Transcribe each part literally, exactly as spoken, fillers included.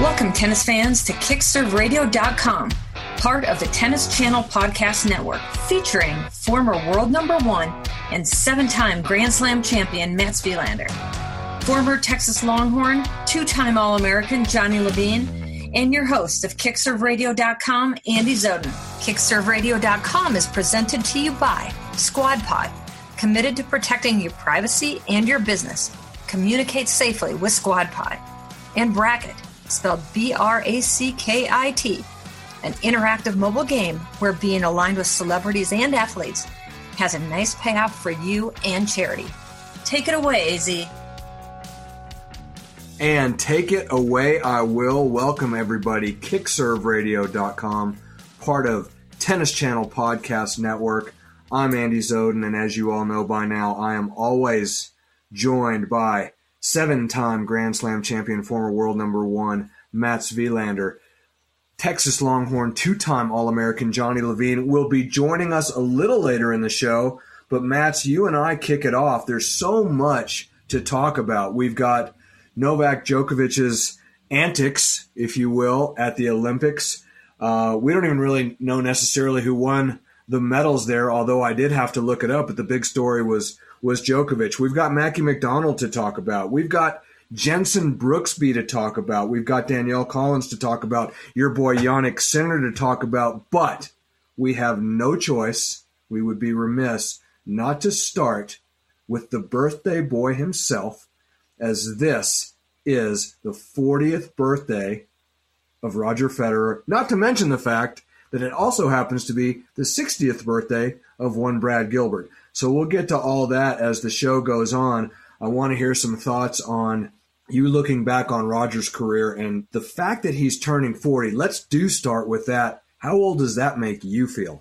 Welcome, tennis fans, to kick serve radio dot com, part of the Tennis Channel Podcast Network, featuring former world number one and seven-time Grand Slam champion Mats Wilander, former Texas Longhorn, two-time All-American Johnny Levine, and your host of kick serve radio dot com, Andy Zoden. kick serve radio dot com is presented to you by SquadPod, committed to protecting your privacy and your business. Communicate safely with SquadPod. And Bracket, spelled B R A C K I T, an interactive mobile game where being aligned with celebrities and athletes has a nice payoff for you and charity. Take it away, A Z. And take it away I will. Welcome, everybody. kick serve radio dot com, part of Tennis Channel Podcast Network. I'm Andy Zoden, and as you all know by now, I am always joined by seven-time Grand Slam champion, former world number one, Mats Wilander. Texas Longhorn, two-time All-American Johnny Levine will be joining us a little later in the show. But Mats, you and I kick it off. There's so much to talk about. We've got Novak Djokovic's antics, if you will, at the Olympics. Uh, we don't even really know necessarily who won the medals there, although I did have to look it up, but the big story was was Djokovic. We've got Mackie McDonald to talk about. We've got Jensen Brooksby to talk about. We've got Danielle Collins to talk about. Your boy Jannik Sinner to talk about. But we have no choice. We would be remiss not to start with the birthday boy himself, as this is the fortieth birthday of Roger Federer, not to mention the fact that it also happens to be the sixtieth birthday of one Brad Gilbert. So we'll get to all that as the show goes on. I want to hear some thoughts on you looking back on Roger's career and the fact that he's turning forty. Let's do start with that. How old does that make you feel?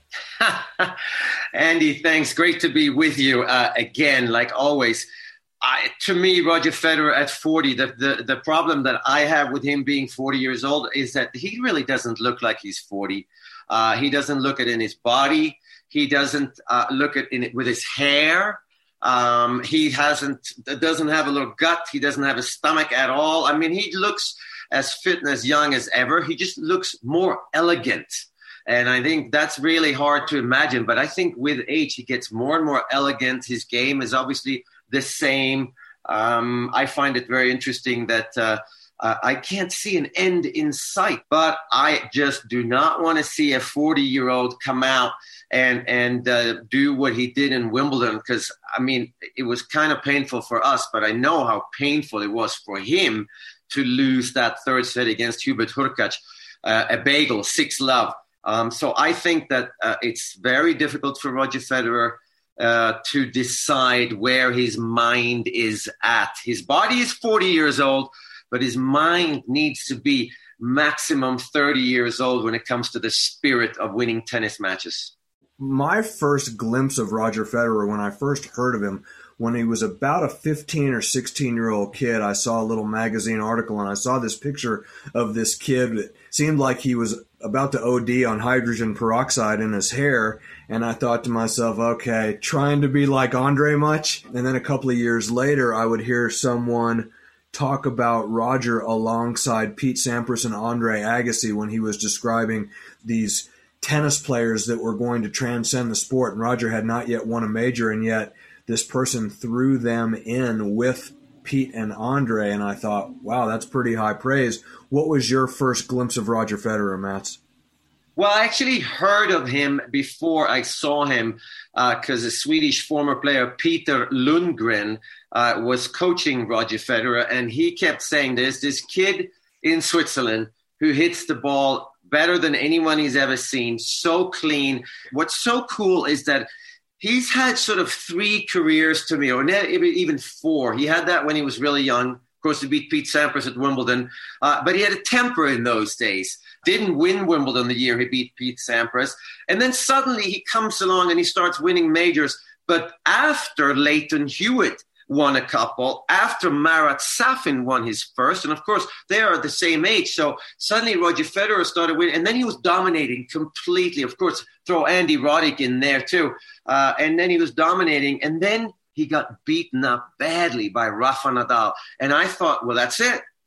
Andy, thanks. Great to be with you uh, again, like always. I, to me, Roger Federer at forty, the, the, the problem that I have with him being forty years old is that he really doesn't look like he's forty. Uh, he doesn't look it in his body. He doesn't uh, look at it with his hair. Um, he hasn't doesn't have a little gut. He doesn't have a stomach at all. I mean, he looks as fit and as young as ever. He just looks more elegant. And I think that's really hard to imagine. But I think with age, he gets more and more elegant. His game is obviously the same. Um, I find it very interesting that uh, uh, I can't see an end in sight, but I just do not want to see a forty-year-old come out and and uh, do what he did in Wimbledon, because, I mean, it was kind of painful for us, but I know how painful it was for him to lose that third set against Hubert Hurkacz, uh, a bagel, six love. Um, so I think that uh, it's very difficult for Roger Federer uh, to decide where his mind is at. His body is forty years old, but his mind needs to be maximum thirty years old when it comes to the spirit of winning tennis matches. My first glimpse of Roger Federer, when I first heard of him, when he was about a fifteen or sixteen-year-old kid, I saw a little magazine article, and I saw this picture of this kid that seemed like he was about to O D on hydrogen peroxide in his hair, and I thought to myself, okay, trying to be like Andre much? And then a couple of years later, I would hear someone talk about Roger alongside Pete Sampras and Andre Agassi when he was describing these tennis players that were going to transcend the sport, and Roger had not yet won a major, and yet this person threw them in with Pete and Andre, and I thought, wow, that's pretty high praise. What was your first glimpse of Roger Federer, Mats? Well, I actually heard of him before I saw him because uh, a Swedish former player, Peter Lundgren, uh, was coaching Roger Federer, and he kept saying there's this kid in Switzerland who hits the ball better than anyone he's ever seen, so clean. What's so cool is that he's had sort of three careers to me, or even four. He had that when he was really young. Of course, he beat Pete Sampras at Wimbledon. Uh, but he had a temper in those days. Didn't win Wimbledon the year he beat Pete Sampras. And then suddenly he comes along and he starts winning majors. But after Leighton Hewitt won a couple, after Marat Safin won his first, and of course, they are the same age. So suddenly Roger Federer started winning, and then he was dominating completely. Of course, throw Andy Roddick in there too. Uh, and then he was dominating, and then he got beaten up badly by Rafa Nadal. And I thought, well, that's it.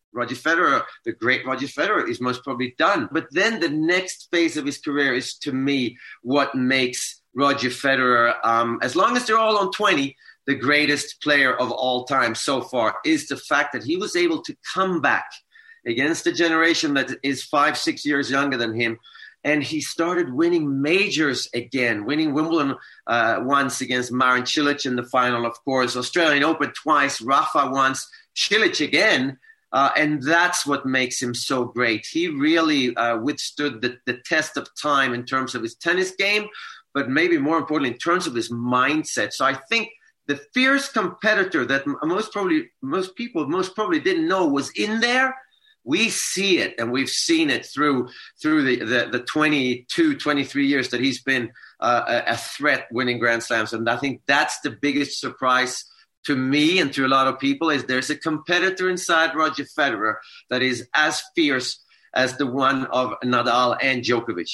Roger Federer, the great Roger Federer, is most probably done. But then the next phase of his career is, to me, what makes Roger Federer, um, as long as they're all on twenty, the greatest player of all time so far, is the fact that he was able to come back against a generation that is five, six years younger than him. And he started winning majors again, winning Wimbledon uh, once against Marin Cilic in the final, of course, Australian Open twice, Rafa once, Cilic again. Uh, and that's what makes him so great. He really uh, withstood the, the test of time in terms of his tennis game, but maybe more importantly, in terms of his mindset. So I think the fierce competitor that most probably most people most probably didn't know was in there, we see it, and we've seen it through through the, the, the twenty-two, twenty-three years that he's been uh, a, a threat winning Grand Slams. And I think that's the biggest surprise to me and to a lot of people, is there's a competitor inside Roger Federer that is as fierce as the one of Nadal and Djokovic.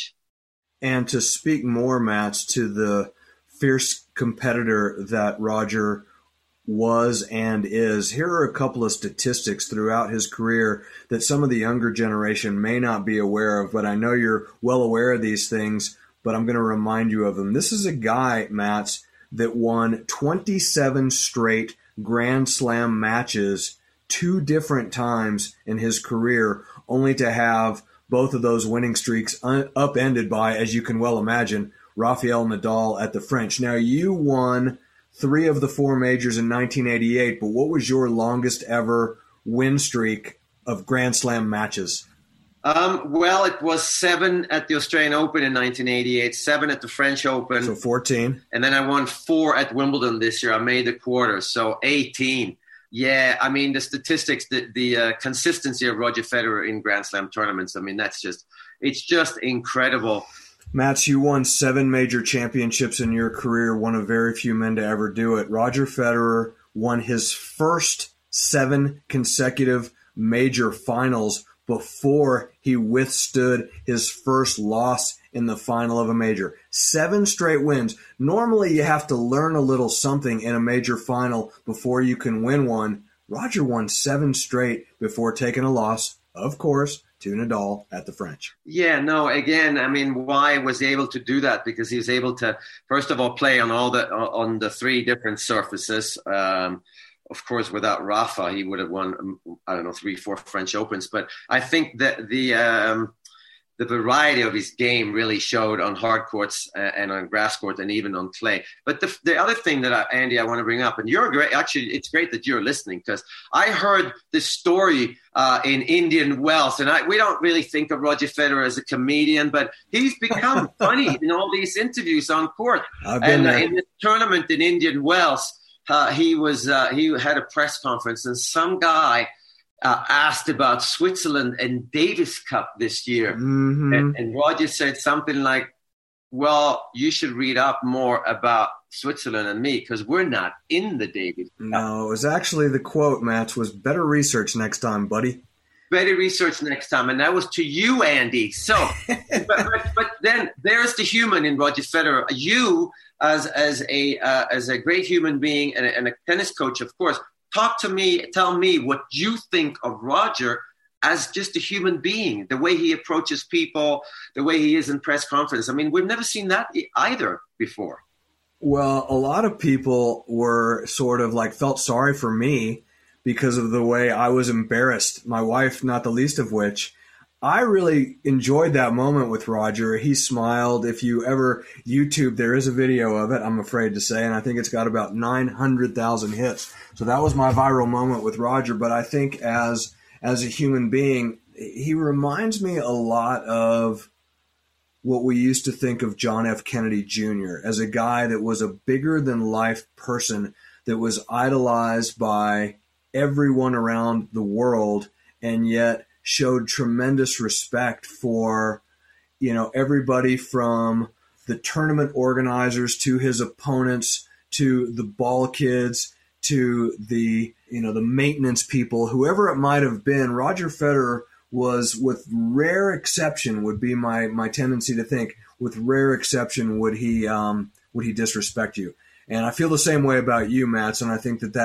And to speak more, Mats, to the fierce competitor that Roger was and is, here are a couple of statistics throughout his career that some of the younger generation may not be aware of, but I know you're well aware of these things, but I'm going to remind you of them. This is a guy, Mats, that won twenty-seven straight Grand Slam matches two different times in his career, only to have both of those winning streaks un- upended by, as you can well imagine, Rafael Nadal at the French. Now, you won three of the four majors in nineteen eighty-eight, but what was your longest ever win streak of Grand Slam matches? Um, well, it was seven at the Australian Open in nineteen eighty-eight, seven at the French Open. So fourteen. And then I won four at Wimbledon this year. I made the quarters, so eighteen. Yeah, I mean, the statistics, the, the uh, consistency of Roger Federer in Grand Slam tournaments, I mean, that's just, it's just incredible. Mats, you won seven major championships in your career, one of very few men to ever do it. Roger Federer won his first seven consecutive major finals before he withstood his first loss in the final of a major. Seven straight wins. Normally, you have to learn a little something in a major final before you can win one. Roger won seven straight before taking a loss, of course, to Nadal at the French. Yeah, no, again, I mean, why was he able to do that? Because he was able to, first of all, play on all the on the three different surfaces. Um, of course, without Rafa, he would have won, I don't know, three, four French Opens. But I think that the um, the variety of his game really showed on hard courts and on grass court and even on clay. But the, the other thing that, I, Andy, I want to bring up, and you're great, actually, it's great that you're listening, because I heard this story uh, in Indian Wells, and I, we don't really think of Roger Federer as a comedian, but he's become funny in all these interviews on court. I've been and uh, there. in this tournament in Indian Wells, uh, he was uh, he had a press conference, and some guy Uh, asked about Switzerland and Davis Cup this year. Mm-hmm. And, and Roger said something like, well, you should read up more about Switzerland and me, because we're not in the Davis Cup. No, it was actually the quote, Mats, was better research next time, buddy. Better research next time. And that was to you, Andy. So, but, but, but then there's the human in Roger Federer. You, as, as, a, uh, as a great human being and a, and a tennis coach, of course, talk to me, tell me what you think of Roger as just a human being, the way he approaches people, the way he is in press conference. I mean, we've never seen that either before. Well, a lot of people were sort of like felt sorry for me because of the way I was embarrassed, my wife not the least of which. I really enjoyed that moment with Roger. He smiled. If you ever YouTube, there is a video of it, I'm afraid to say, and I think it's got about nine hundred thousand hits. So that was my viral moment with Roger. But I think as as a human being, he reminds me a lot of what we used to think of John F. Kennedy Junior as a guy that was a bigger-than-life person that was idolized by everyone around the world, and yet showed tremendous respect for, you know, everybody from the tournament organizers to his opponents to the ball kids to the, you know, the maintenance people, whoever it might have been. Roger Federer was, with rare exception, would be my, my tendency to think, with rare exception would he um, would he disrespect you. And I feel the same way about you, Mats, and I think that that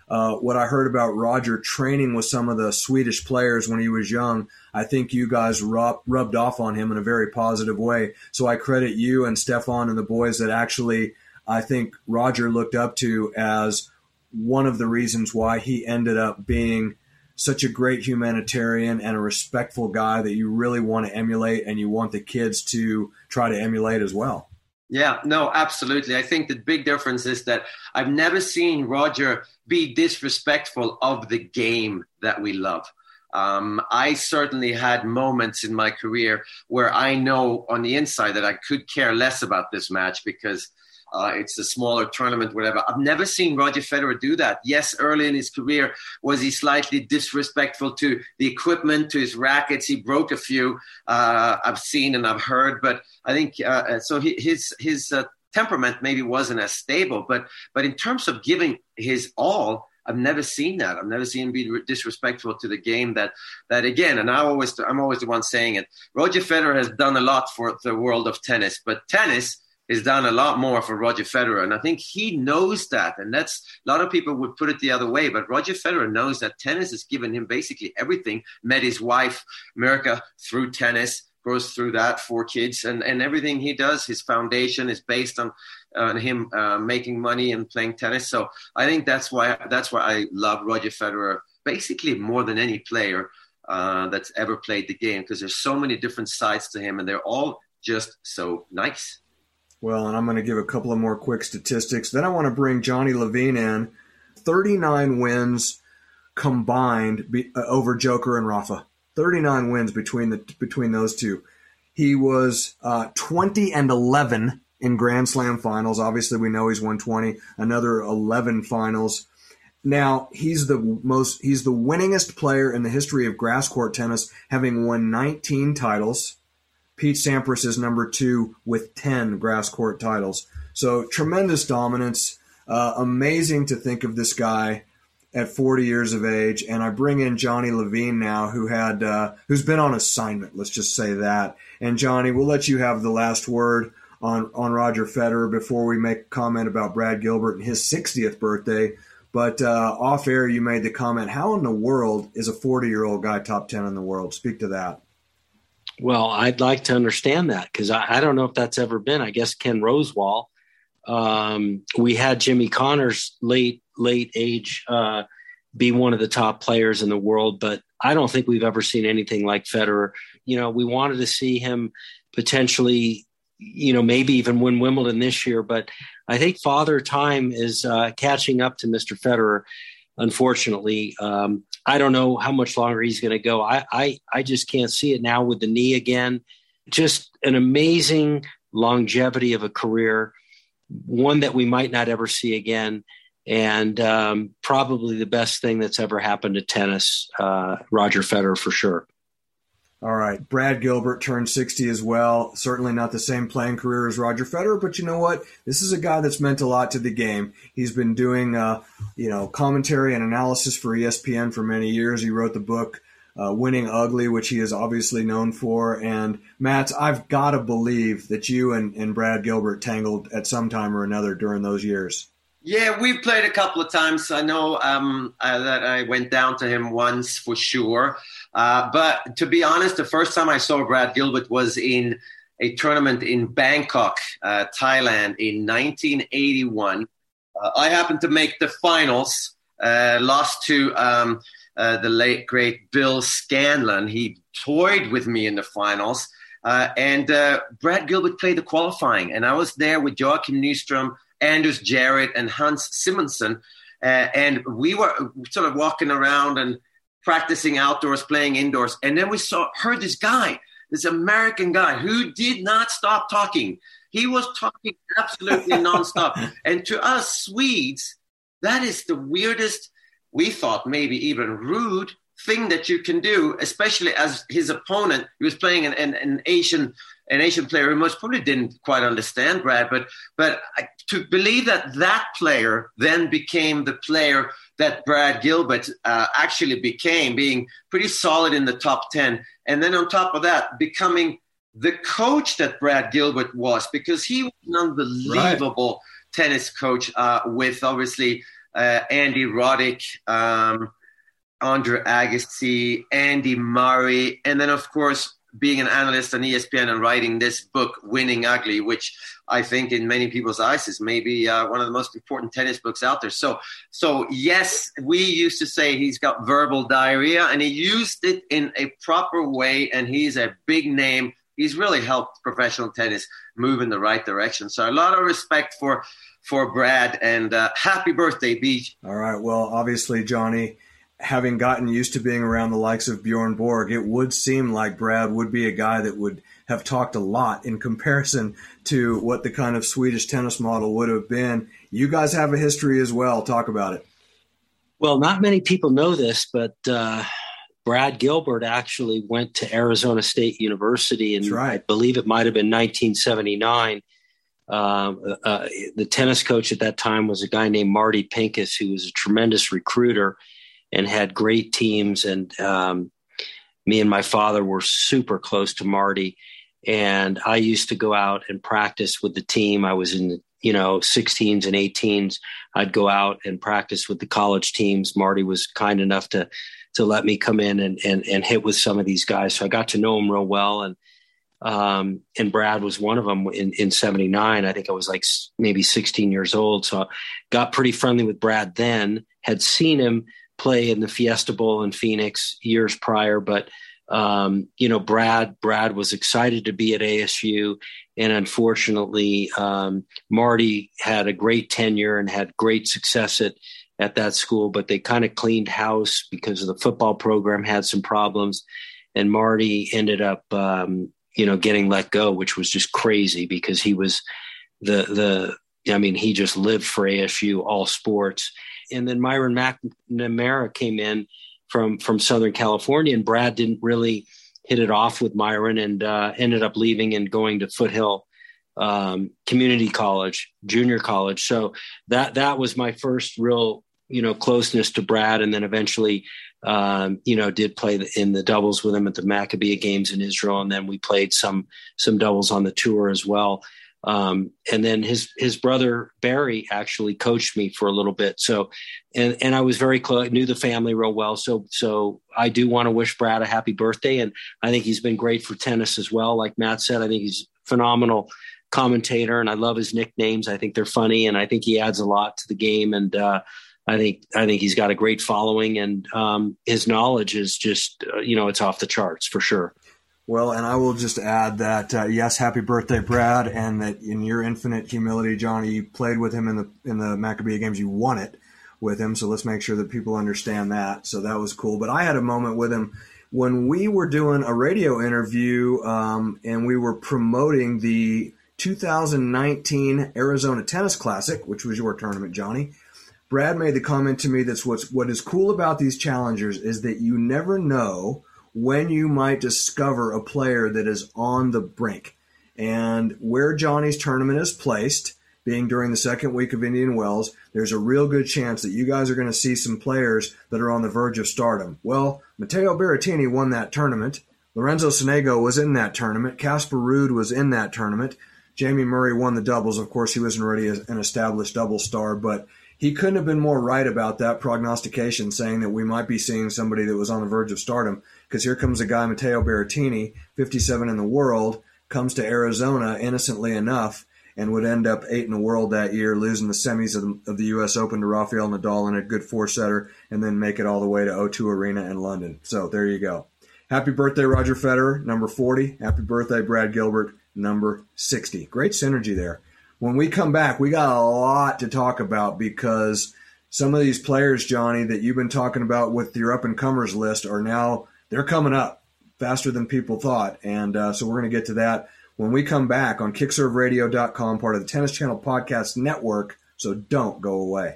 uh, what I heard about Roger training with some of the Swedish players when he was young, I think you guys rub, rubbed off on him in a very positive way. So I credit you and Stefan and the boys that actually I think Roger looked up to as one of the reasons why he ended up being such a great humanitarian and a respectful guy that you really want to emulate and you want the kids to try to emulate as well. Yeah, no, absolutely. I think the big difference is that I've never seen Roger be disrespectful of the game that we love. Um, I certainly had moments in my career where I know on the inside that I could care less about this match because Uh, it's a smaller tournament, whatever. I've never seen Roger Federer do that. Yes, early in his career, was he slightly disrespectful to the equipment, to his rackets? He broke a few. Uh, I've seen and I've heard, but I think uh, so. He, his his uh, temperament maybe wasn't as stable, but but in terms of giving his all, I've never seen that. I've never seen him be disrespectful to the game. That that again, and I always I'm always the one saying it. Roger Federer has done a lot for the world of tennis, but tennis has done a lot more for Roger Federer. And I think he knows that. And that's a lot of people would put it the other way. But Roger Federer knows that tennis has given him basically everything. Met his wife, Mirka, through tennis, goes through that, four kids. And, and everything he does, his foundation is based on uh, him uh, making money and playing tennis. So I think that's why that's why I love Roger Federer basically more than any player uh, that's ever played the game. Because there's so many different sides to him. And they're all just so nice. Well, and I'm going to give a couple of more quick statistics. Then I want to bring Johnny Levine in. thirty-nine wins combined be, uh, over Joker and Rafa. thirty-nine wins between the between those two. He was uh, twenty and eleven in Grand Slam finals. Obviously, we know he's won twenty. Another eleven finals. Now he's the most. He's the winningest player in the history of grass court tennis, having won nineteen titles. Pete Sampras is number two with ten grass court titles. So tremendous dominance. Uh, amazing to think of this guy at forty years of age. And I bring in Johnny Levine now, who had uh, who's been on assignment. Let's just say that. And Johnny, we'll let you have the last word on on Roger Federer before we make a comment about Brad Gilbert and his sixtieth birthday. But uh, off air, you made the comment: how in the world is a forty-year-old guy top ten in the world? Speak to that. Well, I'd like to understand that because I, I don't know if that's ever been. I guess Ken Rosewall. Um, we had Jimmy Connors late late age uh, be one of the top players in the world, but I don't think we've ever seen anything like Federer. You know, we wanted to see him potentially, you know, maybe even win Wimbledon this year, but I think Father Time is uh, catching up to Mister Federer. Unfortunately, um, I don't know how much longer he's going to go. I, I, I just can't see it now with the knee again. Just an amazing longevity of a career, one that we might not ever see again, and um, probably the best thing that's ever happened to tennis, uh, Roger Federer for sure. All right. Brad Gilbert turned sixty as well. Certainly not the same playing career as Roger Federer, but you know what? This is a guy that's meant a lot to the game. He's been doing, uh, you know, commentary and analysis for E S P N for many years. He wrote the book, uh, Winning Ugly, which he is obviously known for. And Matt, I've got to believe that you and, and Brad Gilbert tangled at some time or another during those years. Yeah, we've played a couple of times. I know um, uh, that I went down to him once for sure. Uh, but to be honest, the first time I saw Brad Gilbert was in a tournament in Bangkok, uh, Thailand in nineteen eighty-one. Uh, I happened to make the finals, uh, lost to um, uh, the late, great Bill Scanlon. He toyed with me in the finals. Uh, and uh, Brad Gilbert played the qualifying. And I was there with Joachim Nyström, Anders Jarrett, and Hans Simonsen. Uh, and we were sort of walking around and practicing outdoors, playing indoors. And then we saw, heard this guy, this American guy who did not stop talking. He was talking absolutely nonstop. And to us Swedes, that is the weirdest, we thought maybe even rude thing that you can do, especially as his opponent. He was playing an, an, an Asian an Asian player who most probably didn't quite understand Brad, but but to believe that that player then became the player that Brad Gilbert uh, actually became, being pretty solid in the top ten, and then on top of that, becoming the coach that Brad Gilbert was, because he was an unbelievable right. tennis coach uh, with obviously uh, Andy Roddick, um, Andre Agassi, Andy Murray, and then, of course, being an analyst on E S P N and writing this book, Winning Ugly, which I think in many people's eyes is maybe uh, one of the most important tennis books out there. So, so yes, we used to say he's got verbal diarrhea, and he used it in a proper way, and he's a big name. He's really helped professional tennis move in the right direction. So a lot of respect for for Brad, and uh, happy birthday, Beach. All right. Well, obviously, Johnny, having gotten used to being around the likes of Bjorn Borg, it would seem like Brad would be a guy that would have talked a lot in comparison to what the kind of Swedish tennis model would have been. You guys have a history as well. Talk about it. Well, not many people know this, but uh, Brad Gilbert actually went to Arizona State University, and right. I believe it might have been nineteen seventy-nine. Uh, uh, the tennis coach at that time was a guy named Marty Pincus, who was a tremendous recruiter and had great teams. And um, me and my father were super close to Marty. And I used to go out and practice with the team. I was in the, you know, sixteens and eighteens. I'd go out and practice with the college teams. Marty was kind enough to to let me come in and and, and hit with some of these guys. So I got to know them real well. And um, and Brad was one of them in, in seventy-nine. I think I was like maybe sixteen years old. So I got pretty friendly with Brad then, had seen him play in the Fiesta Bowl in Phoenix years prior. But, um, you know, Brad, Brad was excited to be at A S U. And unfortunately, um, Marty had a great tenure and had great success at, at that school, but they kind of cleaned house because of the football program had some problems. And Marty ended up, um, you know, getting let go, which was just crazy because he was the, the, I mean, he just lived for A S U, all sports. And then Myron McNamara came in from, from Southern California, and Brad didn't really hit it off with Myron, and uh, ended up leaving and going to Foothill um, Community College, junior college. So that, that was my first real, you know, closeness to Brad. And then eventually, um, you know, did play in the doubles with him at the Maccabee games in Israel. And then we played some, some doubles on the tour as well. Um, and then his, his brother Barry actually coached me for a little bit. So, and, and I was very close, knew the family real well. So, so I do want to wish Brad a happy birthday. And I think he's been great for tennis as well. Like Matt said, I think he's a phenomenal commentator, and I love his nicknames. I think they're funny, and I think he adds a lot to the game. And, uh, I think, I think he's got a great following, and, um, his knowledge is just, uh, you know, it's off the charts for sure. Well, and I will just add that, uh, yes, happy birthday, Brad, and that in your infinite humility, Johnny, you played with him in the in the Maccabee games. You won it with him, so let's make sure that people understand that. So that was cool. But I had a moment with him when we were doing a radio interview, um, and we were promoting the two thousand nineteen Arizona Tennis Classic, which was your tournament, Johnny. Brad made the comment to me that's what's what is cool about these challengers is that you never know when you might discover a player that is on the brink. And where Johnny's tournament is placed, being during the second week of Indian Wells, there's a real good chance that you guys are going to see some players that are on the verge of stardom. Well, Matteo Berrettini won that tournament. Lorenzo Sonego was in that tournament. Casper Ruud was in that tournament. Jamie Murray won the doubles. Of course, he wasn't already an established double star, but he couldn't have been more right about that prognostication, saying that we might be seeing somebody that was on the verge of stardom, because here comes a guy, Matteo Berrettini, fifty-seven in the world, comes to Arizona innocently enough and would end up eight in the world that year, losing the semis of the, of the U S Open to Rafael Nadal in a good four-setter, and then make it all the way to O two Arena in London. So there you go. Happy birthday, Roger Federer, number forty. Happy birthday, Brad Gilbert, number sixty. Great synergy there. When we come back, we got a lot to talk about, because some of these players, Johnny, that you've been talking about with your up-and-comers list are now, they're coming up faster than people thought. And uh, so we're going to get to that when we come back on kick serve radio dot com, part of the Tennis Channel Podcast Network. So don't go away.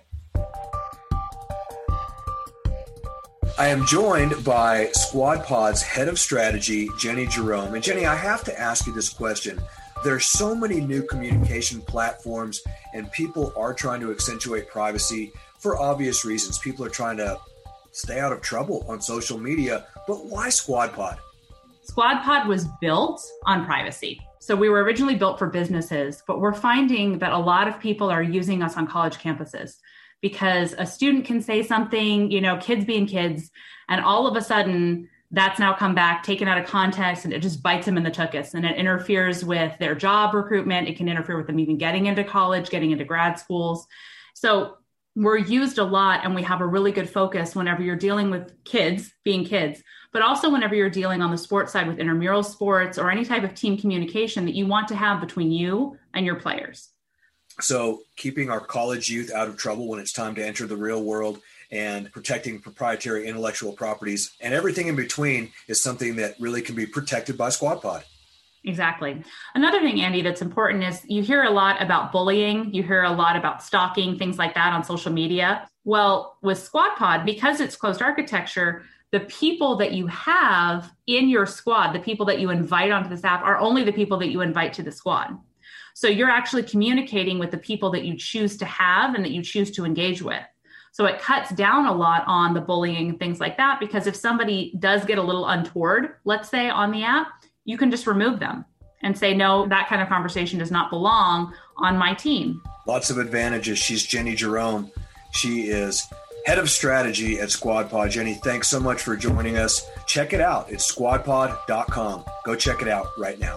I am joined by Squad Pod's head of strategy, Jenny Jerome. And Jenny, I have to ask you this question. There's so many new communication platforms, and people are trying to accentuate privacy for obvious reasons. People are trying to stay out of trouble on social media, but why Squad Pod? Squad Pod was built on privacy. So we were originally built for businesses, but we're finding that a lot of people are using us on college campuses. because a student can say something, you know, kids being kids, and all of a sudden that's now come back, taken out of context, and it just bites them in the tuchus, and it interferes with their job recruitment. It can interfere with them even getting into college, getting into grad schools. So we're used a lot, and we have a really good focus whenever you're dealing with kids being kids, but also whenever you're dealing on the sports side with intramural sports or any type of team communication that you want to have between you and your players. So keeping our college youth out of trouble when it's time to enter the real world and protecting proprietary intellectual properties and everything in between is something that really can be protected by Squad Pod. Exactly. Another thing, Andy, that's important is you hear a lot about bullying. You hear a lot about stalking, things like that on social media. Well, with Squad Pod, because it's closed architecture, the people that you have in your squad, the people that you invite onto this app are only the people that you invite to the squad. So you're actually communicating with the people that you choose to have and that you choose to engage with. So it cuts down a lot on the bullying and things like that, because if somebody does get a little untoward, let's say on the app, you can just remove them and say, no, that kind of conversation does not belong on my team. Lots of advantages. She's Jenny Jerome. She is head of strategy at Squad Pod. Jenny, thanks so much for joining us. Check it out. It's squad pod dot com. Go check it out right now.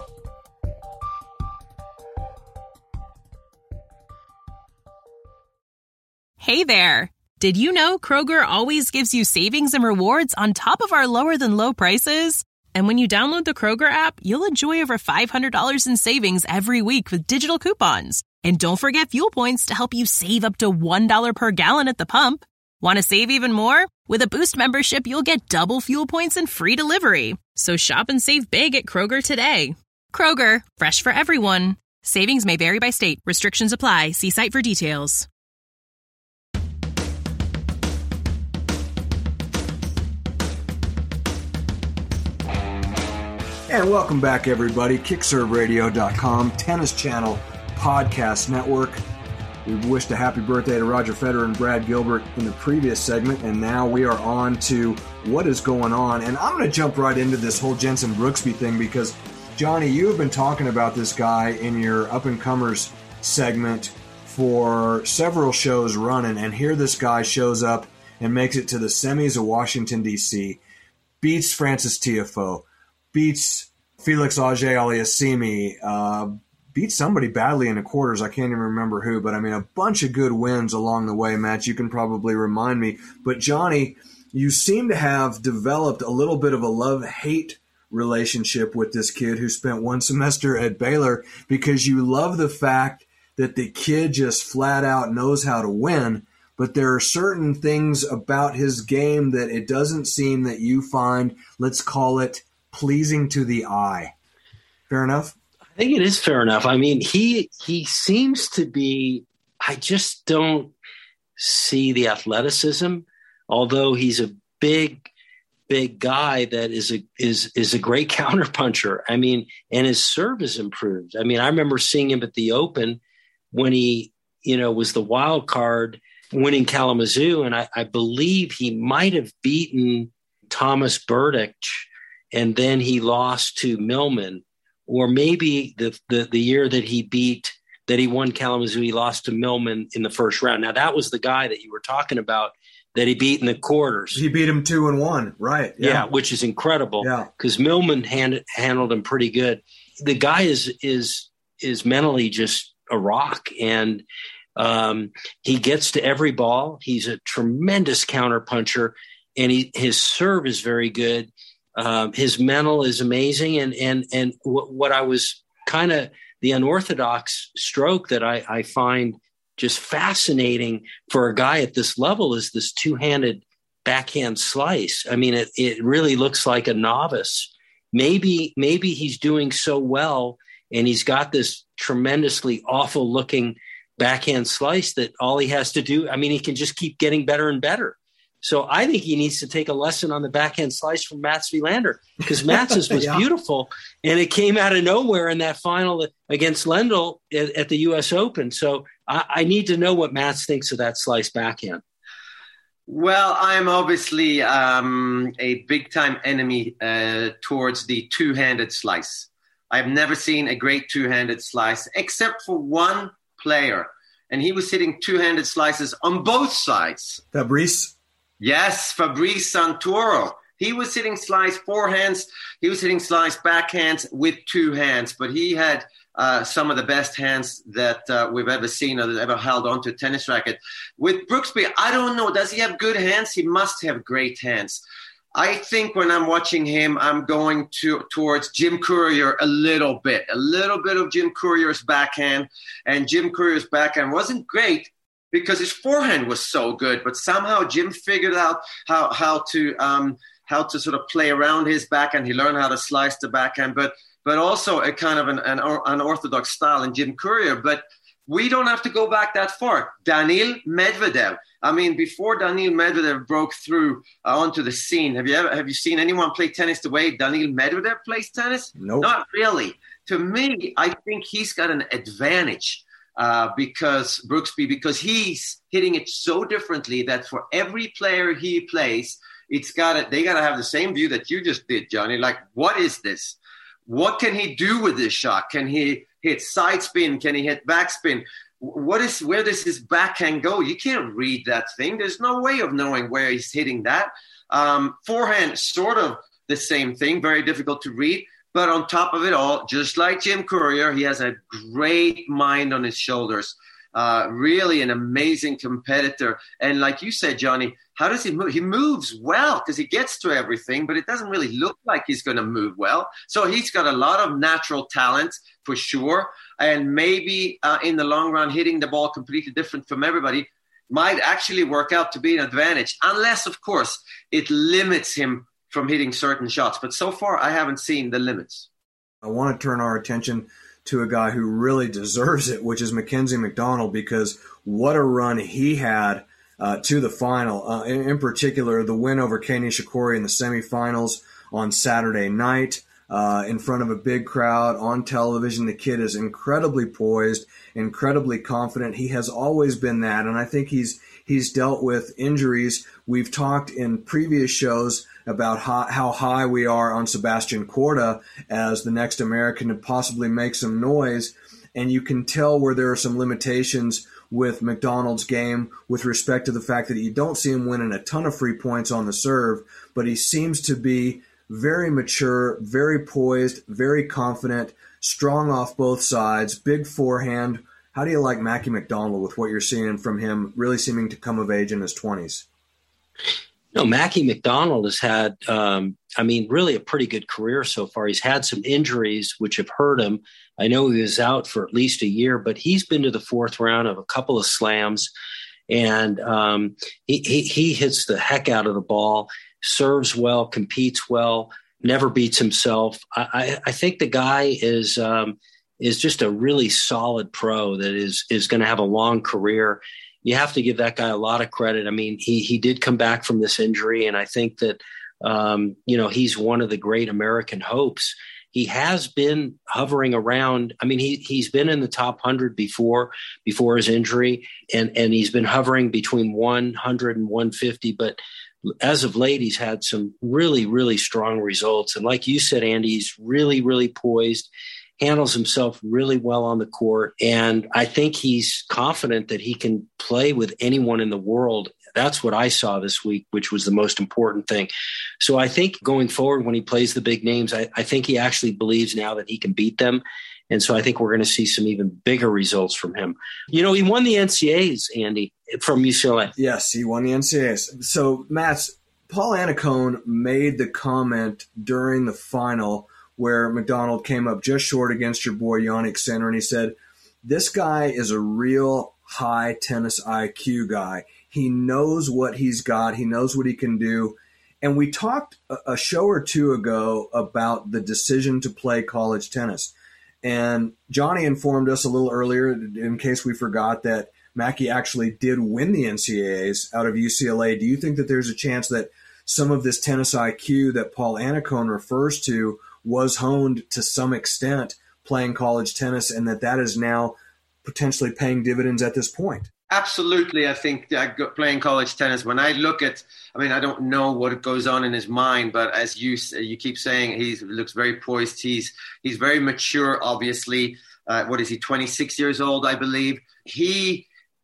Hey there. Did you know Kroger always gives you savings and rewards on top of our lower than low prices? And when you download the Kroger app, you'll enjoy over five hundred dollars in savings every week with digital coupons. And don't forget fuel points to help you save up to one dollar per gallon at the pump. Want to save even more? With a Boost membership, you'll get double fuel points and free delivery. So shop and save big at Kroger today. Kroger, fresh for everyone. Savings may vary by state. Restrictions apply. See site for details. And welcome back, everybody. kick serve radio dot com, Tennis Channel Podcast Network. We wished a happy birthday to Roger Federer and Brad Gilbert in the previous segment, and now we are on to what is going on. And I'm going to jump right into this whole Jenson Brooksby thing because, Johnny, you have been talking about this guy in your up-and-comers segment for several shows running, and here this guy shows up and makes it to the semis of Washington, D C, beats Francis Tiafoe, beats Felix Auger-Aliassime, uh, beat somebody badly in the quarters. I can't even remember who, but I mean, a bunch of good wins along the way, Matt. You can probably remind me. But Johnny, you seem to have developed a little bit of a love-hate relationship with this kid who spent one semester at Baylor because you love the fact that the kid just flat out knows how to win. But there are certain things about his game that it doesn't seem that you find, let's call it, pleasing to the eye. Fair enough? I think it is fair enough. I mean, he he seems to be, I just don't see the athleticism, although he's a big, big guy that is a is is a great counterpuncher. I mean, and his serve has improved. I mean, I remember seeing him at the Open when he, you know, was the wild card winning Kalamazoo, and I, I believe he might have beaten Thomas Berdych, and then he lost to Millman. Or maybe the, the the year that he beat, that he won Kalamazoo, he lost to Millman in the first round. Now, that was the guy that you were talking about that he beat in the quarters. He beat him two and one, right. Yeah, yeah which is incredible because yeah. Millman hand, handled him pretty good. The guy is is is mentally just a rock, and um, he gets to every ball. He's a tremendous counterpuncher, and he, his serve is very good. Um, his mental is amazing. And, and, and w- what I was kind of the unorthodox stroke that I, I find just fascinating for a guy at this level is this two-handed backhand slice. I mean, it, it really looks like a novice. Maybe, maybe he's doing so well and he's got this tremendously awful looking backhand slice that all he has to do, I mean, he can just keep getting better and better. So I think he needs to take a lesson on the backhand slice from Mats Wilander because Mats's was yeah. beautiful, and it came out of nowhere in that final against Lendl at, at the U S Open. So I, I need to know what Mats thinks of that slice backhand. Well, I'm obviously um, a big-time enemy uh, towards the two-handed slice. I've never seen a great two-handed slice except for one player. and he was hitting two-handed slices on both sides. Fabrice? Yes, Fabrice Santoro. He was hitting slice forehands. He was hitting slice backhands with two hands, but he had uh, some of the best hands that uh, we've ever seen or that ever held onto a tennis racket. With Brooksby, I don't know. Does he have good hands? He must have great hands. I think when I'm watching him, I'm going to towards Jim Courier a little bit, a little bit of Jim Courier's backhand. And Jim Courier's backhand wasn't great because his forehand was so good, but somehow Jim figured out how how to um, how to sort of play around his backhand. He learned how to slice the backhand, but but also a kind of an, an unorthodox style in Jim Courier. But we don't have to go back that far. Daniil Medvedev. I mean, before Daniil Medvedev broke through uh, onto the scene, have you ever have you seen anyone play tennis the way Daniil Medvedev plays tennis? No, nope. Not really. To me, I think he's got an advantage uh, because Brooksby, because he's hitting it so differently that for every player he plays, it's got to, they got to have the same view that you just did, Johnny. Like, what is this? What can he do with this shot? Can he hit side spin? Can he hit backspin? What is, where does his backhand go? You can't read that thing. There's no way of knowing where he's hitting that. Um, forehand, sort of the same thing, very difficult to read. But on top of it all, just like Jim Courier, he has a great mind on his shoulders. Uh, really an amazing competitor. And like you said, Johnny, how does he move? He moves well because he gets to everything, but it doesn't really look like he's going to move well. So he's got a lot of natural talent for sure. And maybe uh, in the long run, hitting the ball completely different from everybody might actually work out to be an advantage, unless, of course, it limits him from hitting certain shots. But so far, I haven't seen the limits. I want to turn our attention to a guy who really deserves it, which is Mackenzie McDonald, because what a run he had uh, to the final. Uh, in, in particular, the win over Kei Nishikori in the semifinals on Saturday night uh, in front of a big crowd on television. The kid is incredibly poised, incredibly confident. He has always been that, and I think he's he's dealt with injuries. We've talked in previous shows about how, how high we are on Sebastian Korda as the next American to possibly make some noise. And you can tell where there are some limitations with McDonald's game with respect to the fact that you don't see him winning a ton of free points on the serve, but he seems to be very mature, very poised, very confident, strong off both sides, big forehand. How do you like Mackie McDonald with what you're seeing from him really seeming to come of age in his twenties? No, Mackie McDonald has had, um, I mean, really a pretty good career so far. He's had some injuries which have hurt him. I know he was out for at least a year, but he's been to the fourth round of a couple of slams, and um, he, he, he hits the heck out of the ball, serves well, competes well, never beats himself. I, I, I think the guy is um, is just a really solid pro that is is going to have a long career. You have to give that guy a lot of credit. I mean, he he did come back from this injury, and I think that, um, you know, he's one of the great American hopes. He has been hovering around. I mean, he, he's been in the top one hundred before, before his injury, and, and he's been hovering between one hundred and one fifty. But as of late, he's had some really, really strong results. And like you said, Andy, he's really, really poised, handles himself really well on the court. And I think he's confident that he can play with anyone in the world. That's what I saw this week, which was the most important thing. So I think going forward, when he plays the big names, I, I think he actually believes now that he can beat them. And so I think we're going to see some even bigger results from him. You know, he won the N C A As, Andy, from U C L A. Yes, he won the N C A As. So, Mats, Paul Annacone made the comment during the final where McDonald came up just short against your boy Jannik Sinner, and he said, this guy is a real high tennis I Q guy. He knows what he's got. He knows what he can do. And we talked a show or two ago about the decision to play college tennis. And Johnny informed us a little earlier, in case we forgot, that Mackie actually did win the N C A As out of U C L A. Do you think that there's a chance that some of this tennis I Q that Paul Annacone refers to was honed to some extent playing college tennis, and that that is now potentially paying dividends at this point? Absolutely. I think uh, playing college tennis, when I look at, I mean, I don't know what goes on in his mind, but as you you keep saying, he looks very poised. He's he's very mature, obviously. Uh, what is he, twenty-six years old, I believe. He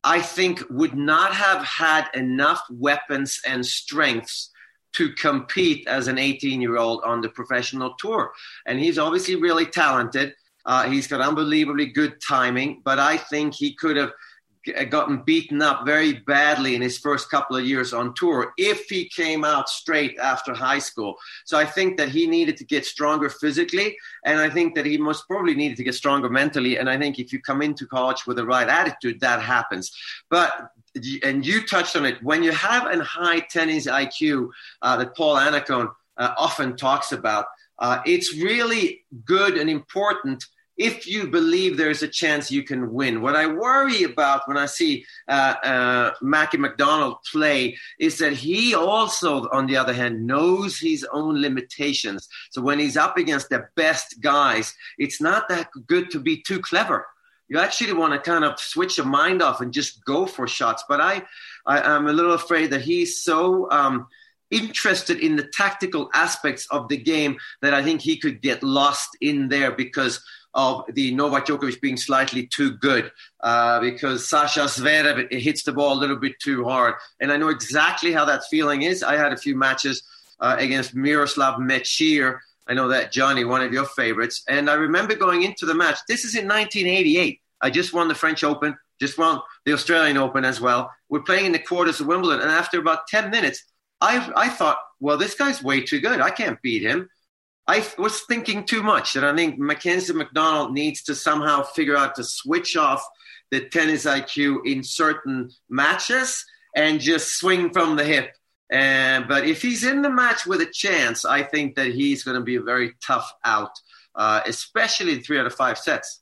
I think would not have had enough weapons and strengths to compete as an eighteen-year-old on the professional tour. And he's obviously really talented. Uh, he's got unbelievably good timing, but I think he could have gotten beaten up very badly in his first couple of years on tour if he came out straight after high school. So I think that he needed to get stronger physically, and I think that he most probably needed to get stronger mentally. And I think if you come into college with the right attitude, that happens. But, and you touched on it, when you have a high tennis I Q uh, that Paul Annacone uh, often talks about, uh, it's really good and important if you believe there's a chance you can win. What I worry about when I see uh, uh, Mackie McDonald play is that he also, on the other hand, knows his own limitations. So when he's up against the best guys, it's not that good to be too clever. You actually want to kind of switch your mind off and just go for shots. But I, I, I'm a little afraid that he's so um, interested in the tactical aspects of the game that I think he could get lost in there because of the Novak Djokovic being slightly too good, uh, because Sasha Zverev hits the ball a little bit too hard. And I know exactly how that feeling is. I had a few matches uh, against Miroslav Mechir. I know that, Johnny, one of your favorites. And I remember going into the match. This is in nineteen eighty-eight. I just won the French Open, just won the Australian Open as well. We're playing in the quarters of Wimbledon. And after about ten minutes, I, I thought, well, this guy's way too good. I can't beat him. I was thinking too much, and I think Mackenzie McDonald needs to somehow figure out to switch off the tennis I Q in certain matches and just swing from the hip. And, but if he's in the match with a chance, I think that he's going to be a very tough out, uh, especially in three out of five sets.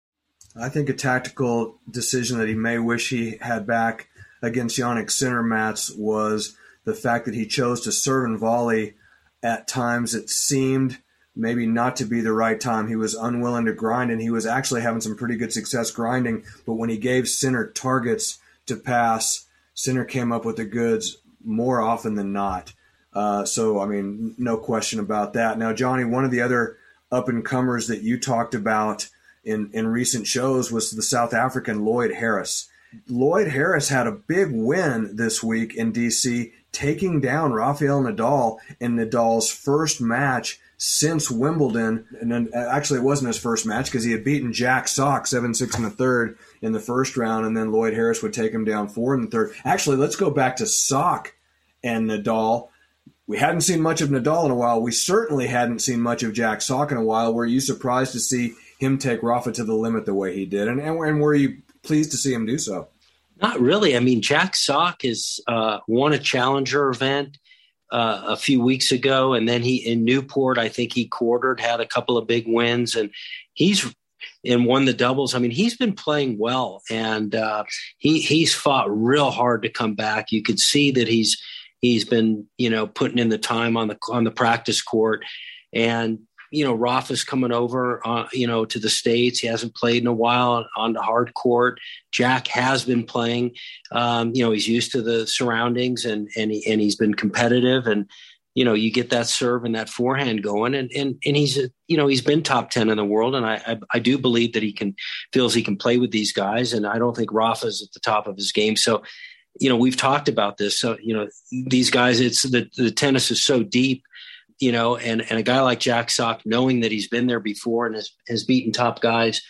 I think a tactical decision that he may wish he had back against Jannik Sinner Mats was the fact that he chose to serve and volley at times it seemed maybe not to be the right time. He was unwilling to grind, and he was actually having some pretty good success grinding. But when he gave Sinner targets to pass, Sinner came up with the goods more often than not. Uh, so, I mean, no question about that. Now, Johnny, one of the other up-and-comers that you talked about in, in recent shows was the South African Lloyd Harris. Lloyd Harris had a big win this week in D C, taking down Rafael Nadal in Nadal's first match since Wimbledon. And then actually it wasn't his first match because he had beaten Jack Sock seven six in the third in the first round, and then Lloyd Harris would take him down four in the third. Actually, let's go back to Sock and Nadal. We hadn't seen much of Nadal in a while. We certainly hadn't seen much of Jack Sock in a while. Were you surprised to see him take Rafa to the limit the way he did? And, and, and were you pleased to see him do so? Not really. I mean, Jack Sock has uh, won a challenger event uh, a few weeks ago, and then he in Newport, I think he quartered, had a couple of big wins, and he's and won the doubles. I mean, he's been playing well, and uh, he he's fought real hard to come back. You could see that he's he's been you know putting in the time on the on the practice court, and you know, Rafa's coming over, uh, you know, to the States. He hasn't played in a while on the hard court. Jack has been playing. Um, you know, he's used to the surroundings, and and he, and he's been competitive. And you know, you get that serve and that forehand going, and and and he's a, you know he's been top ten in the world, and I, I I do believe that he can feels he can play with these guys, and I don't think Rafa's at the top of his game. So, you know, we've talked about this. So, you know, these guys, it's the the tennis is so deep. You know, and, and a guy like Jack Sock, knowing that he's been there before and has, has beaten top guys,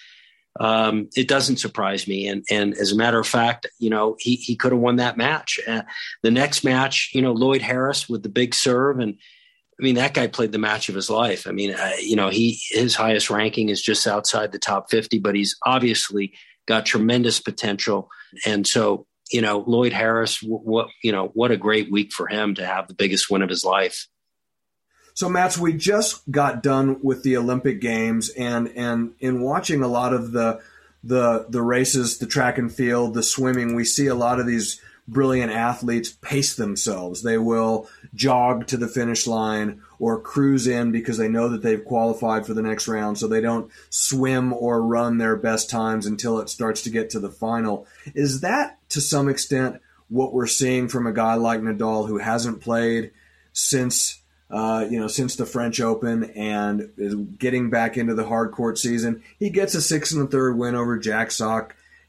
um, it doesn't surprise me. And and as a matter of fact, you know, he he could have won that match. Uh, the next match, you know, Lloyd Harris with the big serve, and I mean that guy played the match of his life. I mean, uh, you know, he his highest ranking is just outside the top fifty, but he's obviously got tremendous potential. And so, you know, Lloyd Harris, what you know, what a great week for him to have the biggest win of his life. So, Mats, we just got done with the Olympic Games, and, and in watching a lot of the, the the races, the track and field, the swimming, we see a lot of these brilliant athletes pace themselves. They will jog to the finish line or cruise in because they know that they've qualified for the next round, so they don't swim or run their best times until it starts to get to the final. Is that, to some extent, what we're seeing from a guy like Nadal, who hasn't played since Uh, you know, since the French Open and is getting back into the hard court season? He gets a six and a third win over Jack Sock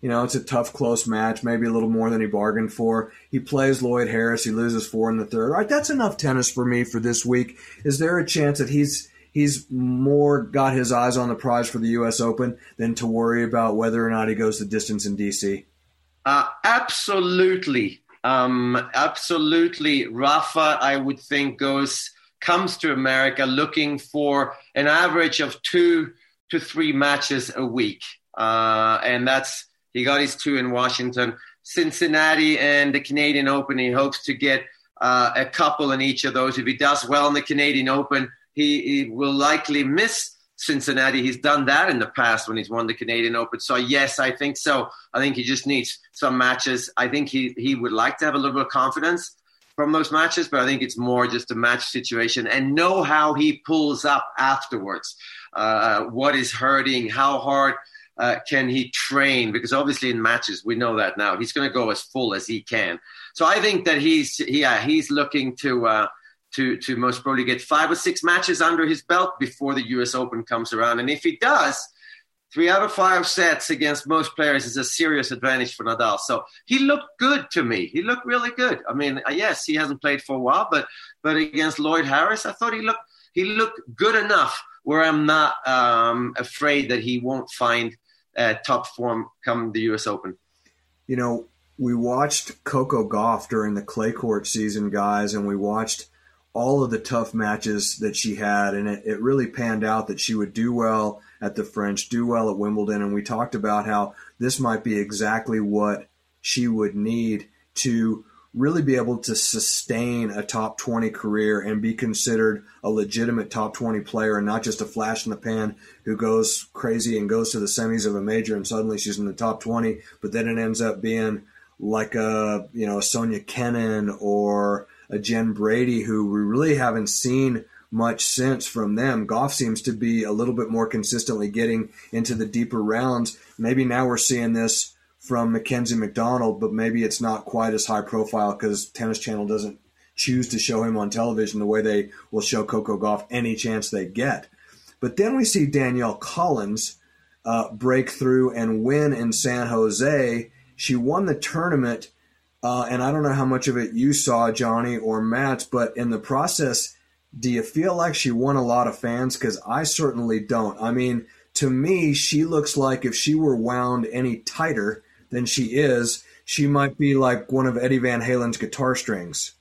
You know, it's a tough, close match, maybe a little more than he bargained for. He plays Lloyd Harris. He loses four in the third. All right, that's enough tennis for me for this week. Is there a chance that he's he's more got his eyes on the prize for the U S Open than to worry about whether or not he goes the distance in D C? Uh, absolutely. Um, absolutely. Rafa, I would think, goes comes to America looking for an average of two to three matches a week. Uh, and that's he got his two in Washington. Cincinnati and the Canadian Open, he hopes to get uh, a couple in each of those. If he does well in the Canadian Open, he, he will likely miss Cincinnati. He's done that in the past when he's won the Canadian Open. So, yes, I think so. I think he just needs some matches. I think he, he would like to have a little bit of confidence from those matches, but I think it's more just a match situation and know how he pulls up afterwards. Uh, what is hurting, how hard uh, can he train? Because obviously in matches, we know that now. He's going to go as full as he can. So I think that he's yeah he's looking to uh, to to most probably get five or six matches under his belt before the U S Open comes around. And if he does, three out of five sets against most players is a serious advantage for Nadal. So he looked good to me. He looked really good. I mean, yes, he hasn't played for a while, but but against Lloyd Harris, I thought he looked he looked good enough where I'm not um, afraid that he won't find uh, top form come the U S Open. You know, we watched Coco Gauff during the clay court season, guys, and we watched all of the tough matches that she had, and it, it really panned out that she would do well at the French, do well at Wimbledon, and we talked about how this might be exactly what she would need to really be able to sustain a top twenty career and be considered a legitimate top twenty player and not just a flash in the pan who goes crazy and goes to the semis of a major and suddenly she's in the top twenty, but then it ends up being like a, you know, a Sonia Kennan or a Jen Brady who we really haven't seen much since from them. Gauff seems to be a little bit more consistently getting into the deeper rounds. Maybe now we're seeing this from Mackenzie McDonald, but maybe it's not quite as high profile because Tennis Channel doesn't choose to show him on television the way they will show Coco Gauff any chance they get. But then we see Danielle Collins uh, break through and win in San Jose. She won the tournament, uh, and I don't know how much of it you saw, Johnny or Matt, but in the process, do you feel like she won a lot of fans? Because I certainly don't. I mean, to me, she looks like if she were wound any tighter than she is, she might be like one of Eddie Van Halen's guitar strings.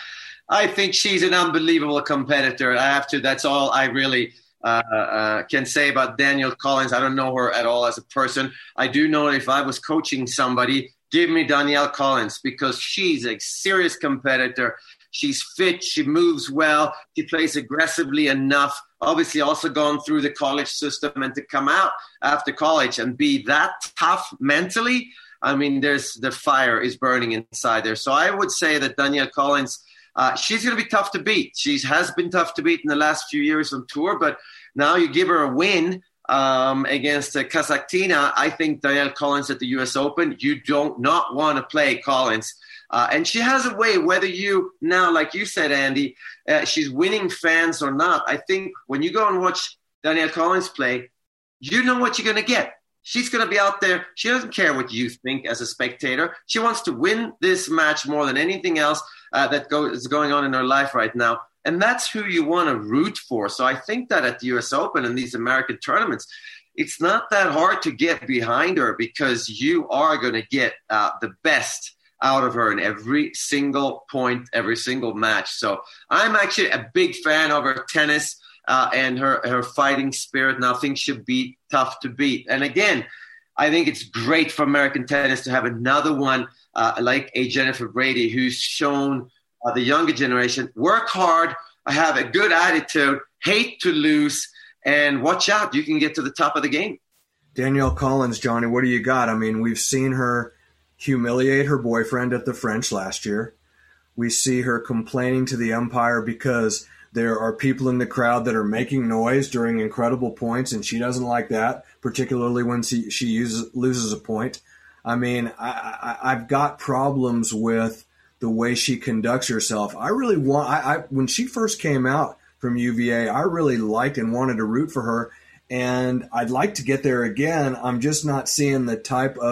I think she's an unbelievable competitor. I have to. That's all I really uh, uh, can say about Danielle Collins. I don't know her at all as a person. I do know if I was coaching somebody, give me Danielle Collins because she's a serious competitor. She's fit. She moves well. She plays aggressively enough. Obviously also gone through the college system, and to come out after college and be that tough mentally, I mean, there's the fire is burning inside there. So I would say that Danielle Collins, uh, she's going to be tough to beat. She has been tough to beat in the last few years on tour, but now you give her a win um, against uh, Kasatkina. I think Danielle Collins at the U S Open, you don't not want to play Collins. Uh, and she has a way, whether you now, like you said, Andy, uh, she's winning fans or not. I think when you go and watch Danielle Collins play, you know what you're going to get. She's going to be out there. She doesn't care what you think as a spectator. She wants to win this match more than anything else uh, that go- is going on in her life right now. And that's who you want to root for. So I think that at the U S Open and these American tournaments, it's not that hard to get behind her because you are going to get uh, the best out of her in every single point, every single match. So I'm actually a big fan of her tennis uh, and her, her fighting spirit. Nothing should be tough to beat. And again, I think it's great for American tennis to have another one uh, like a Jennifer Brady who's shown uh, the younger generation, work hard, have a good attitude, hate to lose, and watch out. You can get to the top of the game. Danielle Collins, Johnny, what do you got? I mean, we've seen her humiliate her boyfriend at the French last year. We see her complaining to the umpire because there are people in the crowd that are making noise during incredible points, and she doesn't like that, particularly when she, she uses, loses a point. I mean, I, I, I've got problems with the way she conducts herself. I really want, I, I when she first came out from U V A, I really liked and wanted to root for her, and I'd like to get there again. I'm just not seeing the type of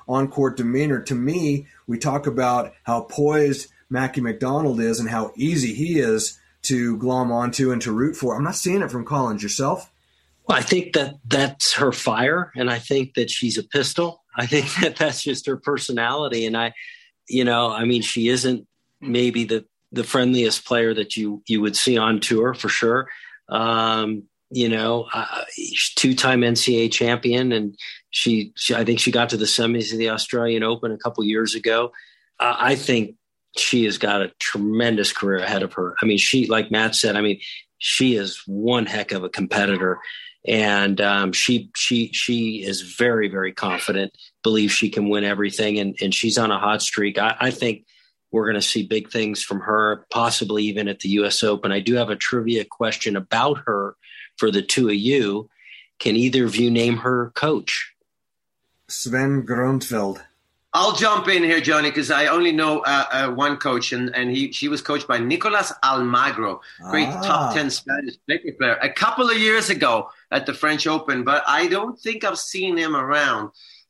on-court demeanor. To me, we talk about how poised Mackie McDonald is and how easy he is to glom onto and to root for. I'm not seeing it from Collins. Yourself? Well, I think that that's her fire, and I think that she's a pistol. I think that that's just her personality. And I, you know, I mean, she isn't maybe the, the friendliest player that you, you would see on tour for sure. Um, you know, uh, two-time N C A A champion, and she, she, I think she got to the semis of the Australian Open a couple years ago. Uh, I think she has got a tremendous career ahead of her. I mean, she, like Matt said, I mean, she is one heck of a competitor, and um, she, she, she is very, very confident, believes she can win everything. And, and she's on a hot streak. I, I think we're going to see big things from her, possibly even at the U S Open. I do have a trivia question about her for the two of you. Can either of you name her coach? Sven Grunfeld. I'll jump in here, Johnny, because I only know uh, uh, one coach, and, and he she was coached by Nicolas Almagro, great ah. top ten Spanish cricket player, a couple of years ago at the French Open, but I don't think I've seen him around,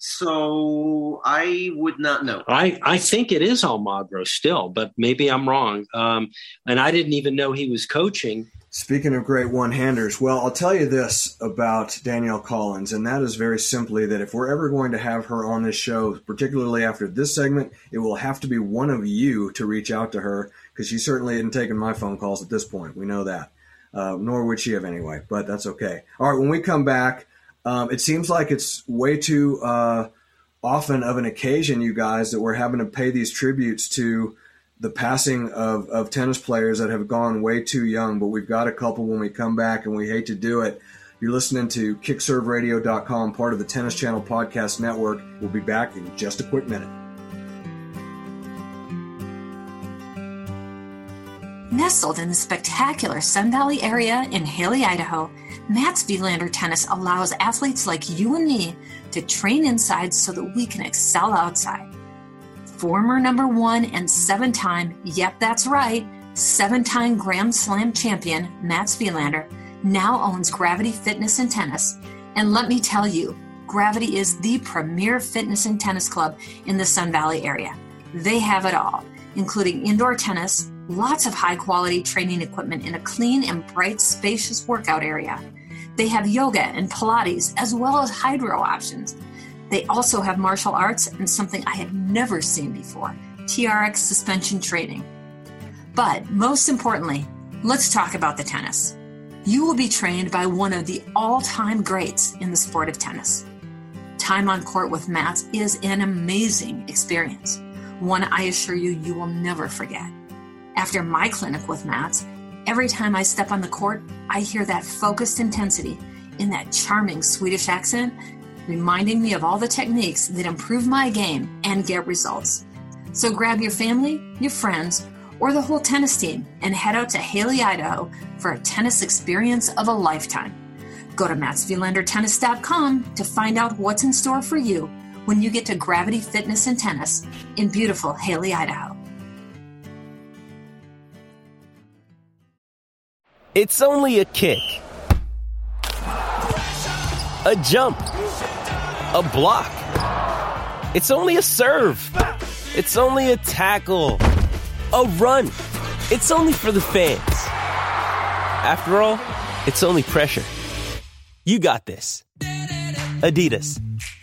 so I would not know. I, I think it is Almagro still, but maybe I'm wrong. Um, and I didn't even know he was coaching. Speaking of great one-handers, well, I'll tell you this about Danielle Collins, and that is very simply that if we're ever going to have her on this show, particularly after this segment, it will have to be one of you to reach out to her, because she certainly isn't taking my phone calls at this point. We know that. Uh, nor would she have anyway, but that's okay. All right, when we come back, um, it seems like it's way too uh, often of an occasion, you guys, that we're having to pay these tributes to the passing of, of tennis players that have gone way too young, but we've got a couple when we come back, and we hate to do it. You're listening to kick serve radio dot com, part of the Tennis Channel Podcast Network. We'll be back in just a quick minute. Nestled in the spectacular Sun Valley area in Haley, Idaho, Mats Wilander Tennis allows athletes like you and me to train inside so that we can excel outside. Former number one and seven-time, yep, that's right, seven-time Grand Slam champion Mats Wilander now owns Gravity Fitness and Tennis. And let me tell you, Gravity is the premier fitness and tennis club in the Sun Valley area. They have it all, including indoor tennis, lots of high-quality training equipment in a clean and bright, spacious workout area. They have yoga and Pilates, as well as hydro options. They also have martial arts and something I had never seen before, T R X suspension training. But most importantly, let's talk about the tennis. You will be trained by one of the all-time greats in the sport of tennis. Time on court with Mats is an amazing experience, one I assure you you will never forget. After my clinic with Mats, every time I step on the court, I hear that focused intensity in that charming Swedish accent, reminding me of all the techniques that improve my game and get results. So grab your family, your friends, or the whole tennis team and head out to Haley, Idaho for a tennis experience of a lifetime. Go to mats wilander tennis dot com to find out what's in store for you when you get to Gravity Fitness and Tennis in beautiful Haley, Idaho. It's only a kick, a jump, a block. It's only a serve. It's only a tackle, a run. It's only for the fans. After all, it's only pressure. You got this. Adidas.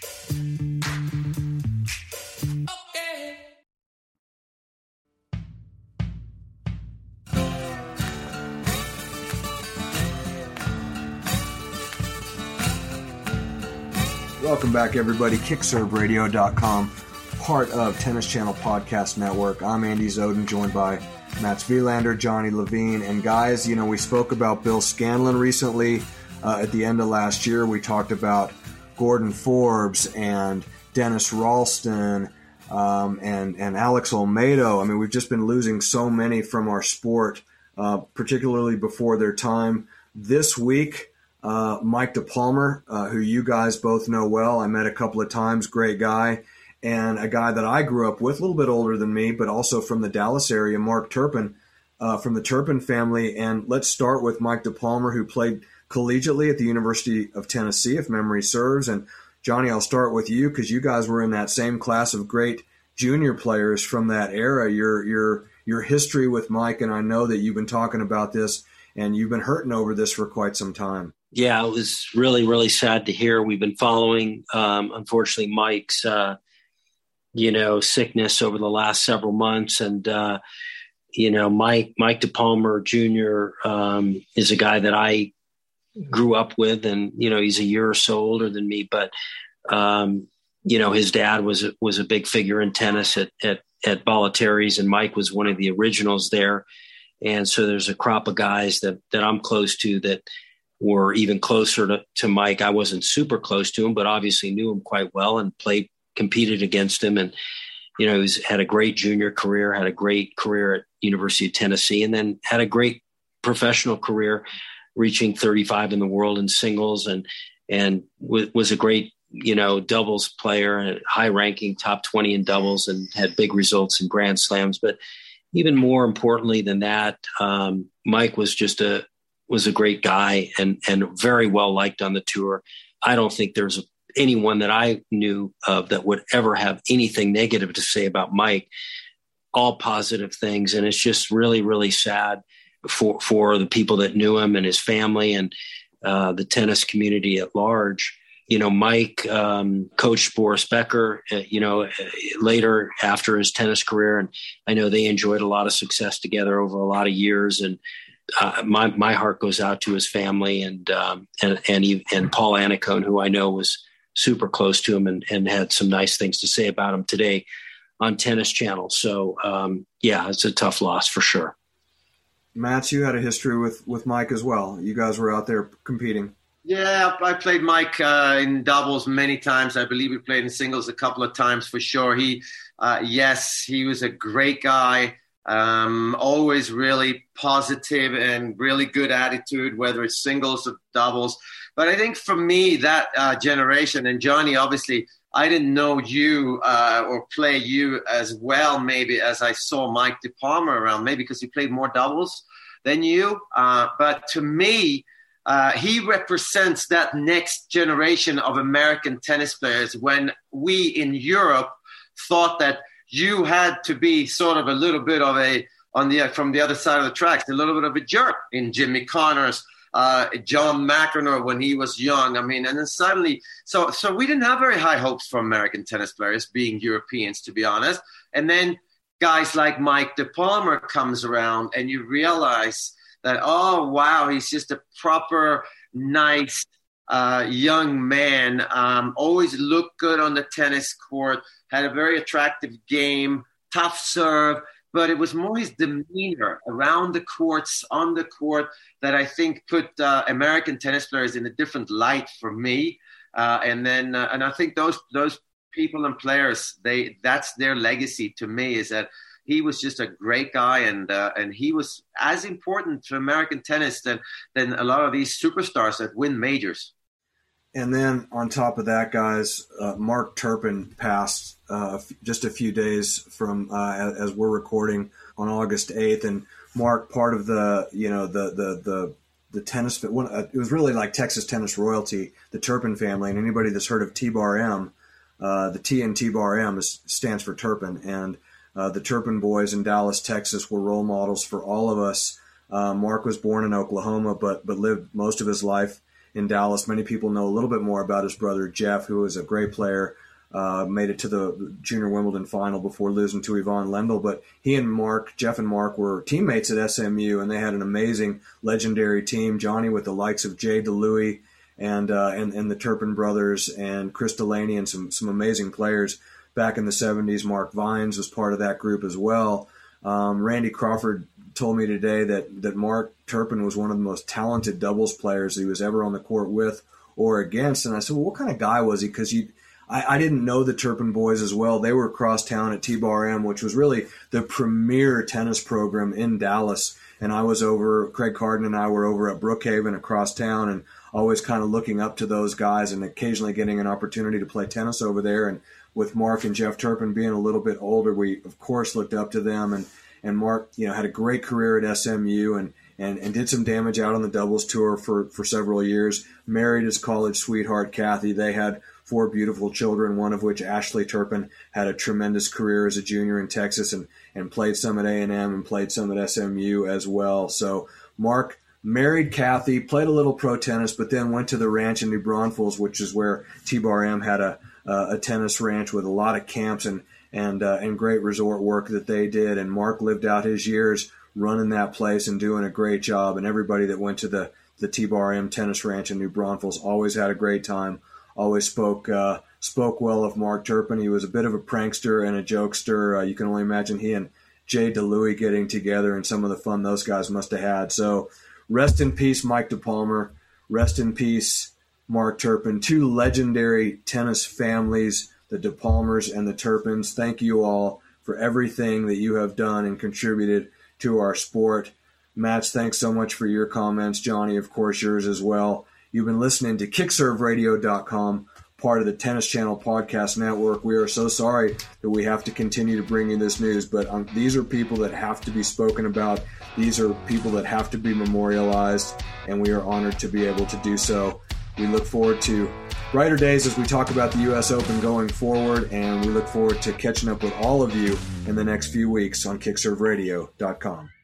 Welcome back, everybody. kick serve radio dot com, part of Tennis Channel Podcast Network. I'm Andy Zoden, joined by Mats Wilander, Johnny Levine. And guys, you know, we spoke about Bill Scanlon recently. Uh, at the end of last year, we talked about Gordon Forbes and Dennis Ralston um, and, and Alex Olmedo. I mean, we've just been losing so many from our sport, uh, particularly before their time. This week, Uh, Mike DePalmer, uh, who you guys both know well. I met a couple of times, great guy, and a guy that I grew up with, a little bit older than me, but also from the Dallas area, Mark Turpin, uh, from the Turpin family. And let's start with Mike DePalmer, who played collegiately at the University of Tennessee, if memory serves, and Johnny, I'll start with you because you guys were in that same class of great junior players from that era. Your your your history with Mike, and I know that you've been talking about this and you've been hurting over this for quite some time. Yeah, it was really, really sad to hear. We've been following, um, unfortunately, Mike's, uh, you know, sickness over the last several months. And, uh, you know, Mike, Mike DePalma Junior um, is a guy that I grew up with, and, you know, he's a year or so older than me, but, um, you know, his dad was, a, was a big figure in tennis at, at, at Bollettieri's, and Mike was one of the originals there. And so there's a crop of guys that, that I'm close to that were even closer to, to Mike. I wasn't super close to him, but obviously knew him quite well and played, competed against him. And, you know, he's had a great junior career, had a great career at University of Tennessee, and then had a great professional career, reaching thirty-five in the world in singles, and, and w- was a great, you know, doubles player, and high ranking top twenty in doubles, and had big results in Grand Slams. But even more importantly than that, um, Mike was just a, was a great guy and, and very well liked on the tour. I don't think there's anyone that I knew of that would ever have anything negative to say about Mike, all positive things. And it's just really, really sad for, for the people that knew him and his family and uh, the tennis community at large. You know, Mike um, coached Boris Becker, uh, you know, later after his tennis career. And I know they enjoyed a lot of success together over a lot of years. And uh, my my heart goes out to his family and um, and and, he, and Paul Annacone, who I know was super close to him and, and had some nice things to say about him today on Tennis Channel. So, um, yeah, it's a tough loss for sure. Mats, you had a history with, with Mike as well. You guys were out there competing. Yeah, I played Mike uh, in doubles many times. I believe he played in singles a couple of times for sure. He, uh, yes, he was a great guy. Um, always really positive and really good attitude, whether it's singles or doubles. But I think for me, that uh, generation, and Johnny, obviously, I didn't know you uh, or play you as well maybe as I saw Mike DePalma around, maybe because he played more doubles than you. Uh, but to me, Uh, he represents that next generation of American tennis players when we in Europe thought that you had to be sort of a little bit of a, on the from the other side of the tracks, a little bit of a jerk in Jimmy Connors, uh, John McEnroe when he was young. I mean, and then suddenly, so so we didn't have very high hopes for American tennis players being Europeans, to be honest. And then guys like Mike DePalma comes around and you realize that, oh, wow, he's just a proper, nice, uh, young man. Um, always looked good on the tennis court, had a very attractive game, tough serve, but it was more his demeanor around the courts, on the court, that I think put uh, American tennis players in a different light for me. Uh, and then, uh, and I think those those people and players, they that's their legacy to me, is that he was just a great guy, and uh, and he was as important to American tennis than than a lot of these superstars that win majors. And then on top of that, guys, uh, Mark Turpin passed uh, just a few days from uh, as we're recording on August eighth. And Mark, part of the you know the the the the tennis, one, uh, it was really like Texas tennis royalty, the Turpin family. And anybody that's heard of T-Bar M, uh, the T in T-Bar M is, stands for Turpin, and Uh, the Turpin boys in Dallas, Texas were role models for all of us. Uh, Mark was born in Oklahoma, but but lived most of his life in Dallas. Many people know a little bit more about his brother, Jeff, who was a great player, uh, made it to the Junior Wimbledon final before losing to Yvonne Lendl. But he and Mark, Jeff and Mark, were teammates at S M U, and they had an amazing, legendary team. Johnny with the likes of Jay DeLuey and, uh, and, and the Turpin brothers and Chris Delaney and some, some amazing players. Back in the seventies, Mark Vines was part of that group as well. Um, Randy Crawford told me today that, that Mark Turpin was one of the most talented doubles players he was ever on the court with or against. And I said, well, what kind of guy was he? Because I, I didn't know the Turpin boys as well. They were across town at T-Bar M, which was really the premier tennis program in Dallas. And I was over, Craig Carden and I were over at Brookhaven across town, and always kind of looking up to those guys and occasionally getting an opportunity to play tennis over there. And with Mark and Jeff Turpin being a little bit older, we, of course, looked up to them. And, and Mark, you know, had a great career at S M U and, and, and did some damage out on the doubles tour for, for several years, married his college sweetheart, Kathy. They had four beautiful children, one of which, Ashley Turpin, had a tremendous career as a junior in Texas and, and played some at A and M and played some at S M U as well. So Mark married Kathy, played a little pro tennis, but then went to the ranch in New Braunfels, which is where T-Bar M had a, a, a tennis ranch with a lot of camps and and uh, and great resort work that they did. And Mark lived out his years running that place and doing a great job. And everybody that went to the, the T-Bar M tennis ranch in New Braunfels always had a great time, always spoke uh, spoke well of Mark Turpin. He was a bit of a prankster and a jokester. Uh, you can only imagine he and Jay DeLuey getting together and some of the fun those guys must have had. So rest in peace, Mike DePalmer. Rest in peace, Mark Turpin. Two legendary tennis families, the DePalmers and the Turpins. Thank you all for everything that you have done and contributed to our sport. Match, thanks so much for your comments. Johnny, of course, yours as well. You've been listening to kick serve radio dot com, part of the Tennis Channel Podcast Network. We are so sorry that we have to continue to bring you this news, but um, these are people that have to be spoken about. These are people that have to be memorialized, and we are honored to be able to do so. We look forward to brighter days as we talk about the U S Open going forward, and we look forward to catching up with all of you in the next few weeks on kick serve radio dot com.